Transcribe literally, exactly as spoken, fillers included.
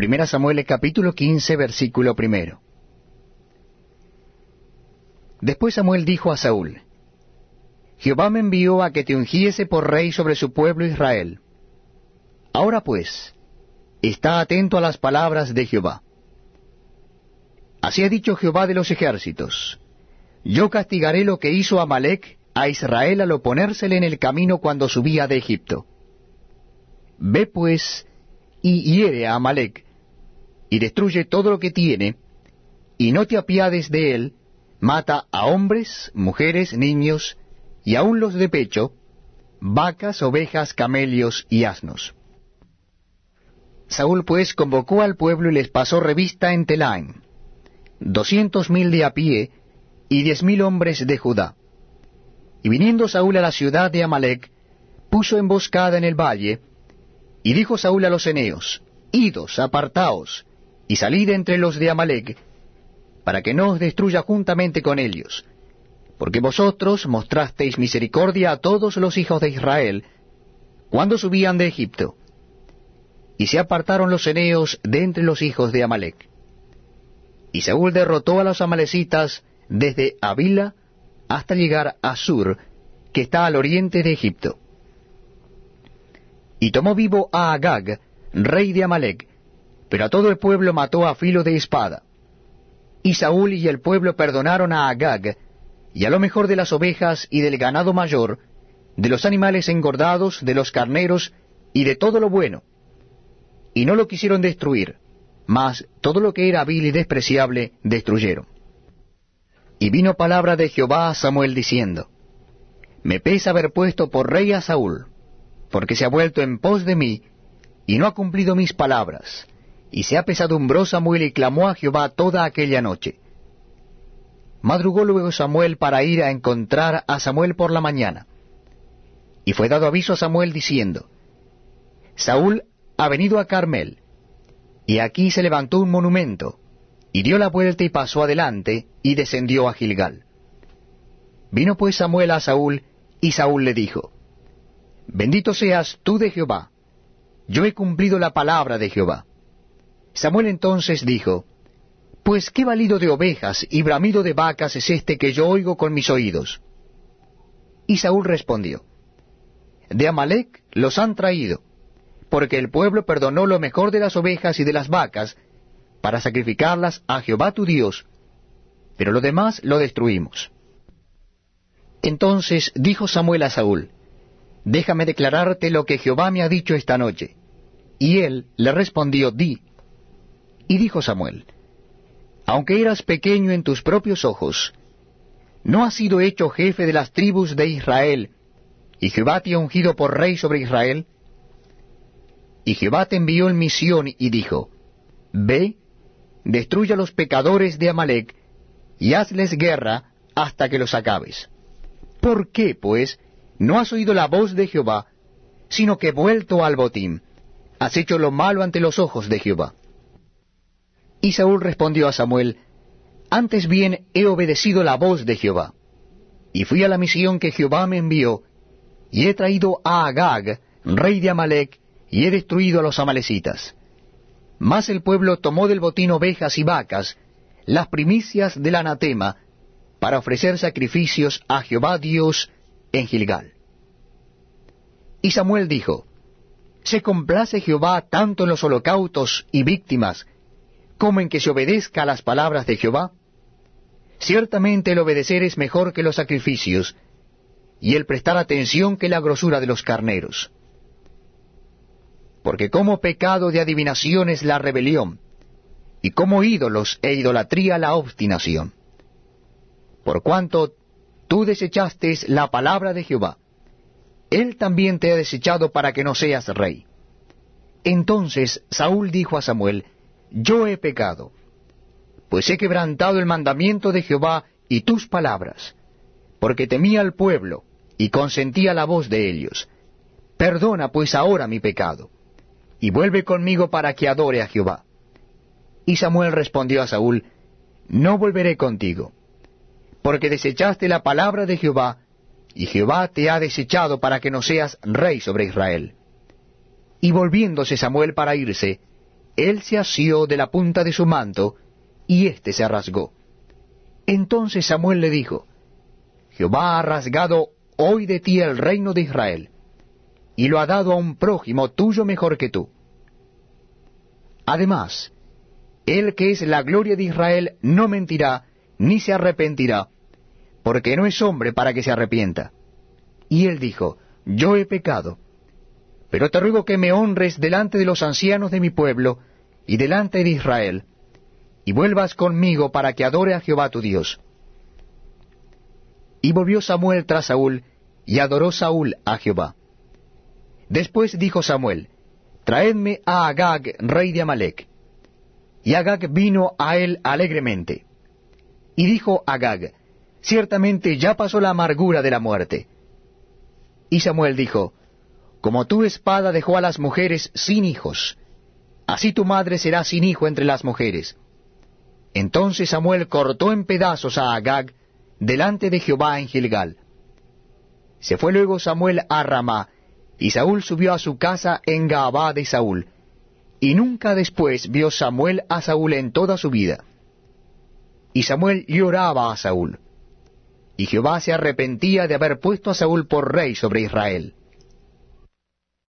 Primera Samuel capítulo quince, versículo primero. Después Samuel dijo a Saúl: Jehová me envió a que te ungiese por rey sobre su pueblo Israel. Ahora pues, está atento a las palabras de Jehová. Así ha dicho Jehová de los ejércitos: Yo castigaré lo que hizo Amalec a Israel al oponérsele en el camino cuando subía de Egipto. Ve pues y hiere a Amalec, y destruye todo lo que tiene, y no te apiades de él, mata a hombres, mujeres, niños, y aun los de pecho, vacas, ovejas, camelios y asnos. Saúl pues convocó al pueblo y les pasó revista en Telaim, doscientos mil de a pie, y diez mil hombres de Judá. Y viniendo Saúl a la ciudad de Amalec, puso emboscada en el valle, y dijo Saúl a los eneos: Idos, apartaos, y salid entre los de Amalec, para que no os destruya juntamente con ellos, porque vosotros mostrasteis misericordia a todos los hijos de Israel, cuando subían de Egipto. Y se apartaron los eneos de entre los hijos de Amalec. Y Saúl derrotó a los amalecitas desde Avila hasta llegar a Sur, que está al oriente de Egipto. Y tomó vivo a Agag, rey de Amalec, pero a todo el pueblo mató a filo de espada. Y Saúl y el pueblo perdonaron a Agag, y a lo mejor de las ovejas y del ganado mayor, de los animales engordados, de los carneros y de todo lo bueno. Y no lo quisieron destruir, mas todo lo que era vil y despreciable destruyeron. Y vino palabra de Jehová a Samuel diciendo: Me pesa haber puesto por rey a Saúl, porque se ha vuelto en pos de mí, y no ha cumplido mis palabras. Y se apesadumbró Samuel y clamó a Jehová toda aquella noche. Madrugó luego Samuel para ir a encontrar a Samuel por la mañana. Y fue dado aviso a Samuel diciendo: Saúl ha venido a Carmel, y aquí se levantó un monumento, y dio la vuelta y pasó adelante, y descendió a Gilgal. Vino pues Samuel a Saúl, y Saúl le dijo: Bendito seas tú de Jehová, yo he cumplido la palabra de Jehová. Samuel entonces dijo: Pues qué balido de ovejas y bramido de vacas es este que yo oigo con mis oídos. Y Saúl respondió: De Amalec los han traído, porque el pueblo perdonó lo mejor de las ovejas y de las vacas, para sacrificarlas a Jehová tu Dios, pero lo demás lo destruimos. Entonces dijo Samuel a Saúl: Déjame declararte lo que Jehová me ha dicho esta noche. Y él le respondió: Di. Y dijo Samuel: Aunque eras pequeño en tus propios ojos, ¿no has sido hecho jefe de las tribus de Israel, y Jehová te ha ungido por rey sobre Israel? Y Jehová te envió en misión y dijo: Ve, destruye a los pecadores de Amalec, y hazles guerra hasta que los acabes. ¿Por qué, pues, no has oído la voz de Jehová, sino que vuelto al botín, has hecho lo malo ante los ojos de Jehová? Y Saúl respondió a Samuel: Antes bien he obedecido la voz de Jehová, y fui a la misión que Jehová me envió, y he traído a Agag, rey de Amalec, y he destruido a los amalecitas. Mas el pueblo tomó del botín ovejas y vacas, las primicias del anatema, para ofrecer sacrificios a Jehová Dios en Gilgal. Y Samuel dijo: ¿Se complace Jehová tanto en los holocaustos y víctimas, como en que se obedezca a las palabras de Jehová? Ciertamente el obedecer es mejor que los sacrificios, y el prestar atención que la grosura de los carneros. Porque como pecado de adivinación es la rebelión, y como ídolos e idolatría la obstinación. Por cuanto tú desechaste la palabra de Jehová, él también te ha desechado para que no seas rey. Entonces Saúl dijo a Samuel: Yo he pecado, pues he quebrantado el mandamiento de Jehová y tus palabras, porque temía al pueblo y consentía la voz de ellos. Perdona pues ahora mi pecado, y vuelve conmigo para que adore a Jehová. Y Samuel respondió a Saúl: No volveré contigo, porque desechaste la palabra de Jehová, y Jehová te ha desechado para que no seas rey sobre Israel. Y volviéndose Samuel para irse, él se asió de la punta de su manto, y éste se rasgó. Entonces Samuel le dijo, Jehová ha rasgado hoy de ti el reino de Israel, y lo ha dado a un prójimo tuyo mejor que tú. Además, él que es la gloria de Israel no mentirá, ni se arrepentirá, porque no es hombre para que se arrepienta. Y él dijo, Yo he pecado, pero te ruego que me honres delante de los ancianos de mi pueblo, y delante de Israel, y vuelvas conmigo para que adore a Jehová tu Dios. Y volvió Samuel tras Saúl, y adoró Saúl a Jehová. Después dijo Samuel, Traedme a Agag, rey de Amalec. Y Agag vino a él alegremente. Y dijo Agag, Ciertamente ya pasó la amargura de la muerte. Y Samuel dijo, Como tu espada dejó a las mujeres sin hijos, así tu madre será sin hijo entre las mujeres. Entonces Samuel cortó en pedazos a Agag delante de Jehová en Gilgal. Se fue luego Samuel a Ramá, y Saúl subió a su casa en Gaabá de Saúl, y nunca después vio Samuel a Saúl en toda su vida. Y Samuel lloraba a Saúl, y Jehová se arrepentía de haber puesto a Saúl por rey sobre Israel.